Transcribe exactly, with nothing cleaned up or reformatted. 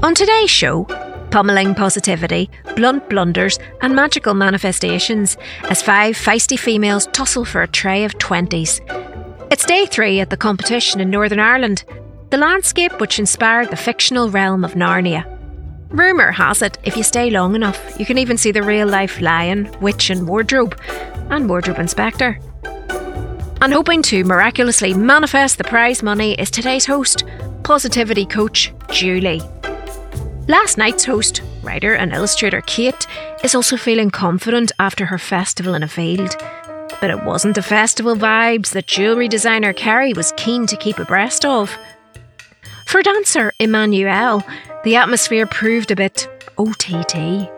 On today's show, pummelling positivity, blunt blunders and magical manifestations as five feisty females tussle for a tray of twenties. It's day three at the competition in Northern Ireland, the landscape which inspired the fictional realm of Narnia. Rumour has it, if you stay long enough, you can even see the real-life lion, witch and wardrobe, and wardrobe inspector. And hoping to miraculously manifest the prize money is today's host, positivity coach Julie. Last night's host, writer and illustrator Kate, is also feeling confident after her festival in a field. But it wasn't the festival vibes that jewellery designer Kerry was keen to keep abreast of. For dancer Emmanuelle, the atmosphere proved a bit O T T.